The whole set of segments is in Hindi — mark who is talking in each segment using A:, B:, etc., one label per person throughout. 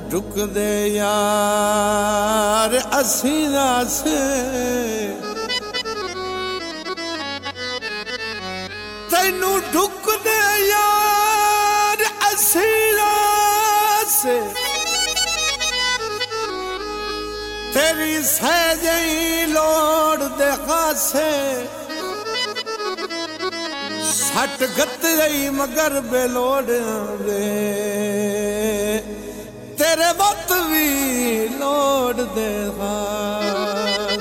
A: ढुक दे यार असी रासे तैनू ढुक दे यार असी रासे तेरी सहजई लोड़ दे खासे सट गत रही मगर बेलोड़ दे तेरे वक्त भी लोड़ दे खास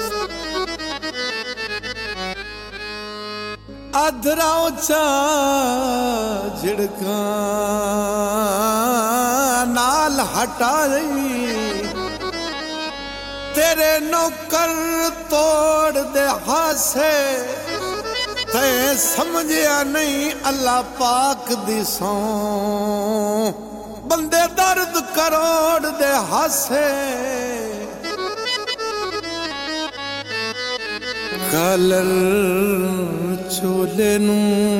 A: अधरा उचा झिड़का नाल हटा रही तेरे नौकर तोड़ दे हासे ते समझया नहीं अल्लाह पाक दी सौ बंदे दर्द करोड़ दे हासे कलर चोले नू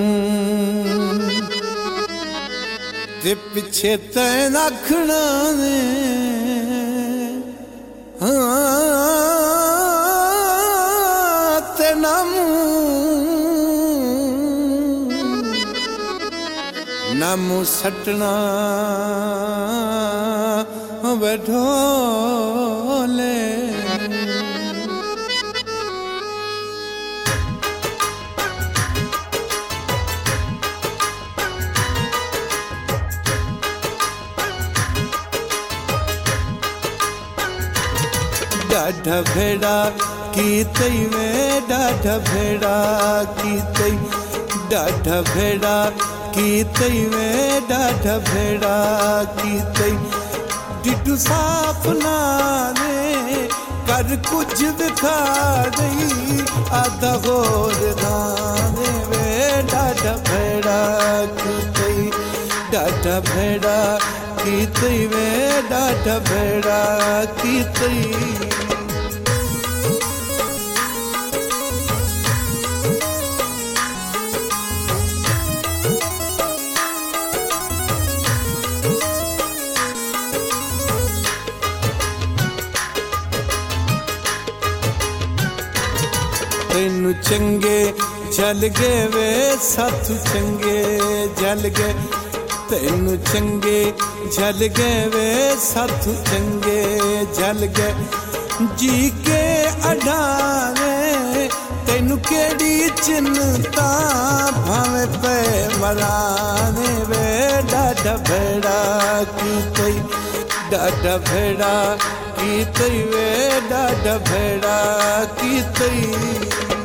A: ते पिछे तैन आखना ने ते नामू सटना बैठोले डाढ़ा भेड़ा की तई में डाढ़ा भेड़ा की तई डाढ़ा भेड़ा की तई में डाढ़ा भेड़ा की तई डिडू साफ नाने कर कुछ दिखा दई आधा होर दाने वे डाढ़ा भेड़ा की तई डाढ़ा भेड़ा की तई में डाढ़ा भेड़ा की तई तेनू चंगे जल गए वे साथू चंगे जल गए तेनू चंगे जल गए वे साथू चंगे जल गए जी के अडाने तेनू केड़ी चिंता भावे पे मराने वे डाढ़ा भेड़ा की तई डाढ़ा भेड़ा की तई वे डाढ़ा भेड़ा की तई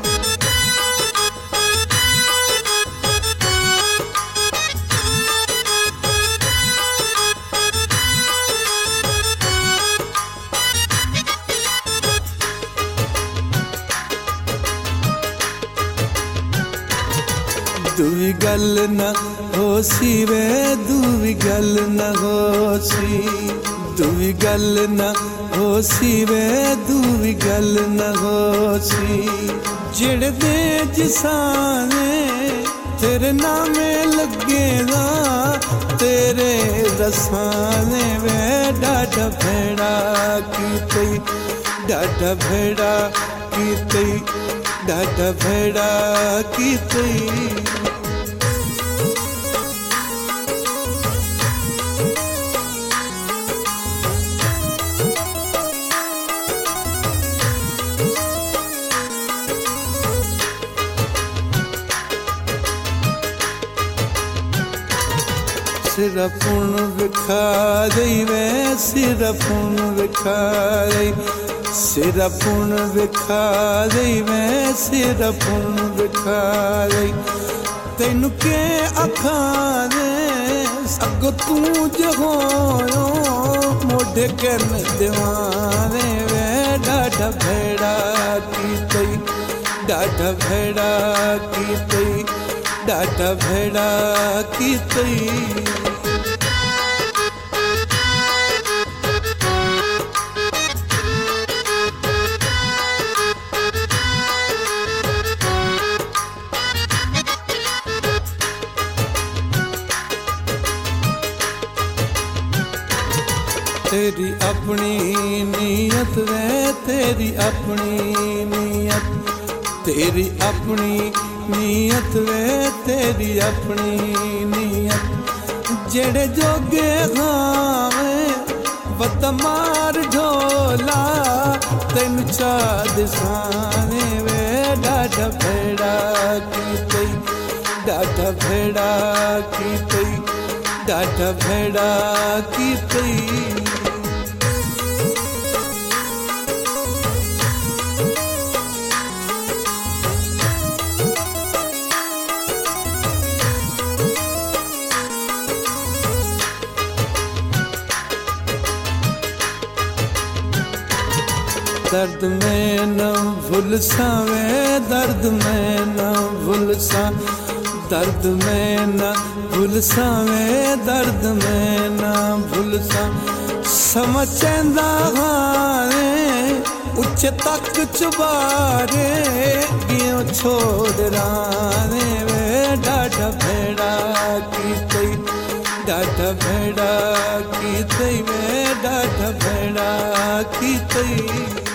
A: दूवी गल न होसी वे दूवी गल न होसी दूवी गल न होसी वे दूवी गल न होसी जिड़ दे जिसाने तेरे नामे लगे ना तेरे रसाने वे डाढ़ा भेड़ा की तई डाढ़ा भेड़ा की तई डाढ़ा भेड़ा की तई सिर पुण विखा दई वे सिर पुण विखा दई सिर पुण विखा दई वे सिर पुण विखा दई तेनू के अखाने अगो तू जहोयो मोढे कन दीवाने वे डाढ़ा भेड़ा की तई डाढ़ा भेड़ा की तई डाढ़ा भेड़ा की तई तेरी अपनी नीयत वे तेरी अपनी नीयत तेरी अपनी नीयत वे तेरी अपनी नीयत जेड़े जोगे खावे बत मार ढोला तेन चा दिसाने वे डाढ़ा भेड़ा की तई डाढ़ा भेड़ा की तई डाढ़ा भेड़ा की तई दर्द में न भूलसा वे दर्द में न भूलसा दर्द में न भूलसा वे दर्द में न भूलसा समझंदा हाने उच्च तक चुबारे गियों छोड़ राने वे डाढ़ा भेड़ा की तई डाढ़ा भेड़ा की तई वे डाढ़ा भेड़ा की तई